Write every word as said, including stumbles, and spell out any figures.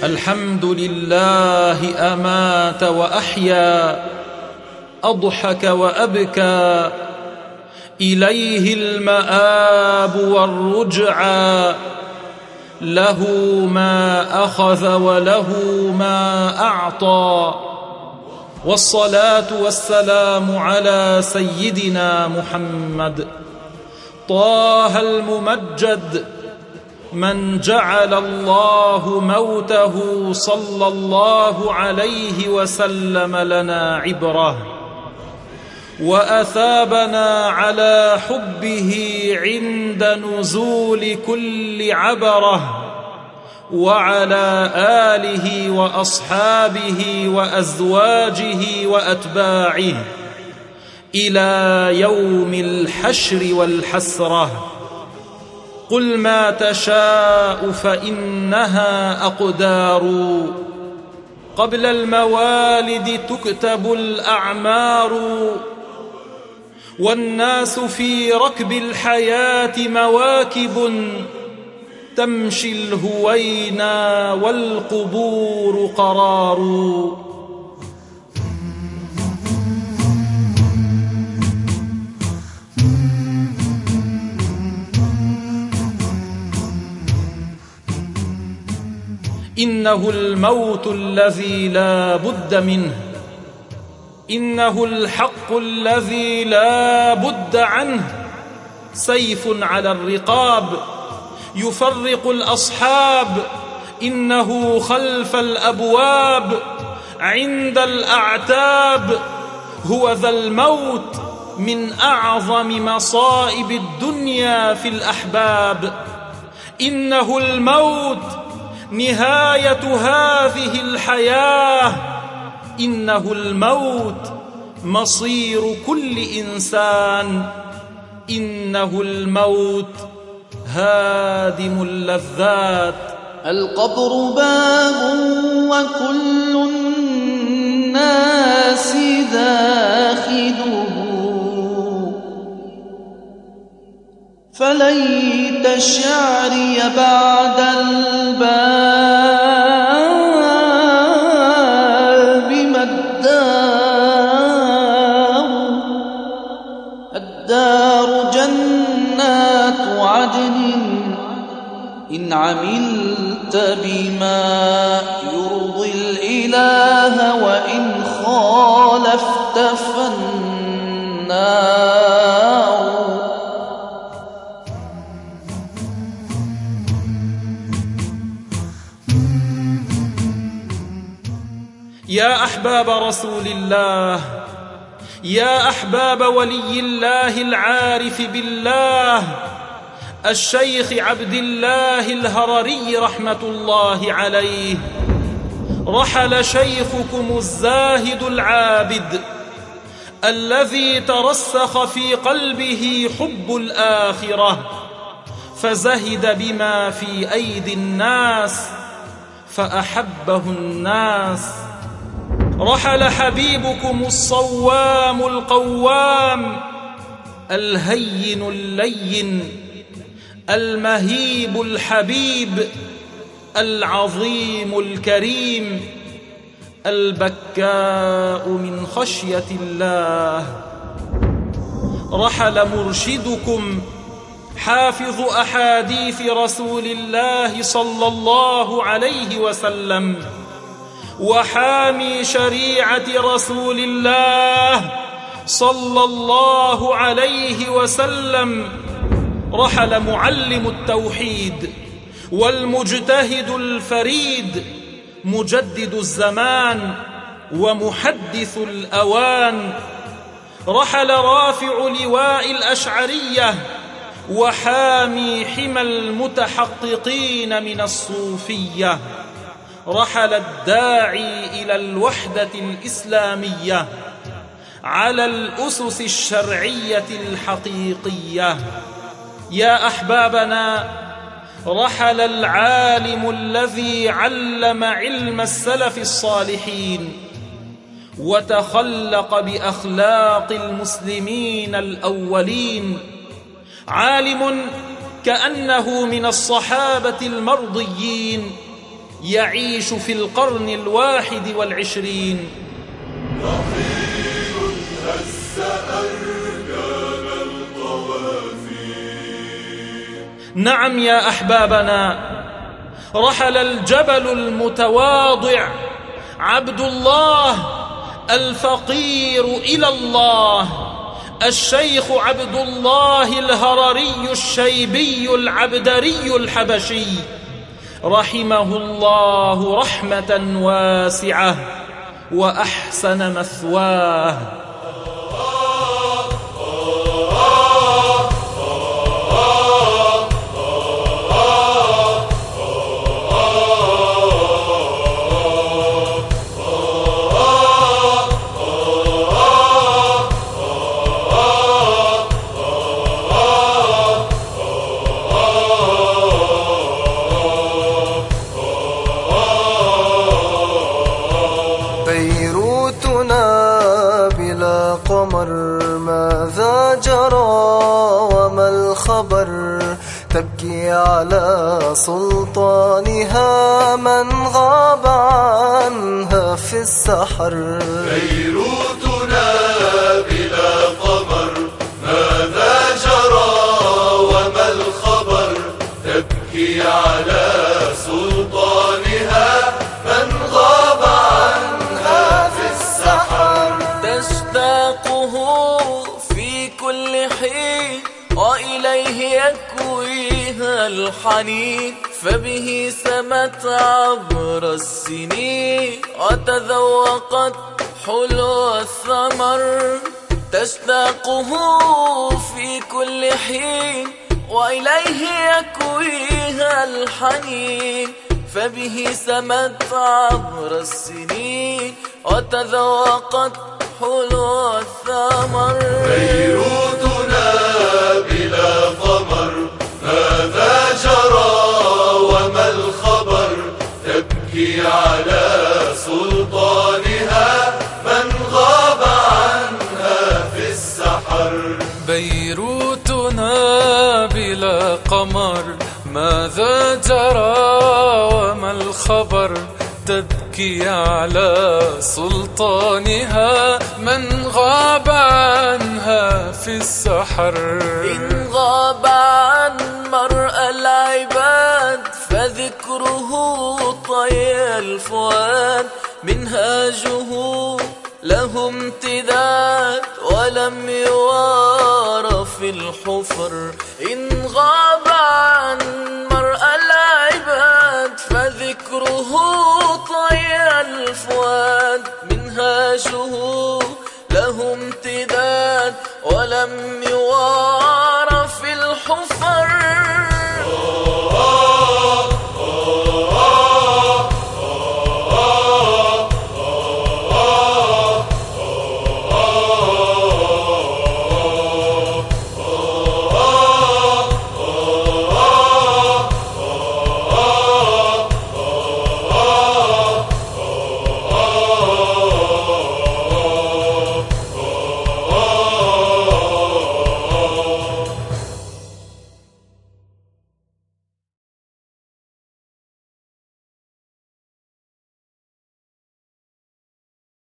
الحمد لله أمات وأحيا، أضحك وأبكى، إليه المآب والرجعى، له ما أخذ وله ما أعطى. والصلاة والسلام على سيدنا محمد طه الممجد، من جعل الله موته صلى الله عليه وسلم لنا عبرة، وأثابنا على حبه عند نزول كل عبرة، وعلى آله وأصحابه وأزواجه وأتباعه إلى يوم الحشر والحسرة. قل ما تشاء فإنها أقدار، قبل الموالد تكتب الأعمار، والناس في ركب الحياة مواكب، تمشي الهوينا والقبور قرار. إنه الموت الذي لا بد منه، إنه الحق الذي لا بد عنه، سيف على الرقاب يفرق الأصحاب، إنه خلف الأبواب عند الأعتاب. هو ذا الموت من أعظم مصائب الدنيا في الأحباب، إنه الموت نهاية هذه الحياة، إنه الموت مصير كل إنسان، إنه الموت هادم اللذات. القبر باب وكل الناس داخله، فليت شعري بعد الباب ما الدار. الدار جنات عدن إن عملت بما يرضي الإله، وإن خالفت فالنار. يا أحباب رسول الله، يا أحباب ولي الله العارف بالله الشيخ عبد الله الهرري رحمة الله عليه، رحل شيخكم الزاهد العابد الذي ترسخ في قلبه حب الآخرة، فزهد بما في أيدي الناس فأحبه الناس. رحل حبيبكم الصوام القوام الهين اللين المهيب الحبيب العظيم الكريم البكاء من خشية الله. رحل مرشدكم حافظ أحاديث رسول الله صلى الله عليه وسلم، وحامي شريعة رسول الله صلى الله عليه وسلم. رحل معلم التوحيد والمجتهد الفريد، مجدد الزمان ومحدث الأوان. رحل رافع لواء الأشعرية وحامي حمى المتحققين من الصوفية. رحل الداعي إلى الوحدة الإسلامية على الأسس الشرعية الحقيقية. يا أحبابنا، رحل العالم الذي علم علم السلف الصالحين وتخلق بأخلاق المسلمين الأولين، عالم كأنه من الصحابة المرضيين، يعيش في القرن الواحد والعشرين. نعم يا أحبابنا، رحل الجبل المتواضع عبد الله الفقير إلى الله الشيخ عبد الله الهرري الشيبي العبدري الحبشي، رحمه الله رحمة واسعة وأحسن مثواه. ماذا جرى وما الخبر؟ تبكي على سلطانها من غاب عنها في السحر. بيروتنا بلا قمر، ماذا جرى وما الخبر؟ تبكي على سلطانها من غاب عنها في السحر. تشتاقه في كل حين وإليه يكويها الحنين، فبه سمت عبر السنين وتذوقت حلو الثمر. تشتاقه في كل حين وإليه يكويها الحنين، فبه سمت عبر السنين وتذوقت حلو الثمر. بيروتنا بلا قمر، ماذا جرى وما الخبر؟ تبكي على سلطانها من غاب عنها في السحر. بيروتنا بلا قمر، ماذا جرى وما الخبر؟ تبكي على سلطانها من غاب عنها في السحر. إن غاب عن مرء العباد فذكره طي الفؤاد، منهاجه له امتداد ولم يوار في الحفر. إن غاب عن مرء العباد فذكره طي الفؤاد، منهاجه له امتداد ولم يوار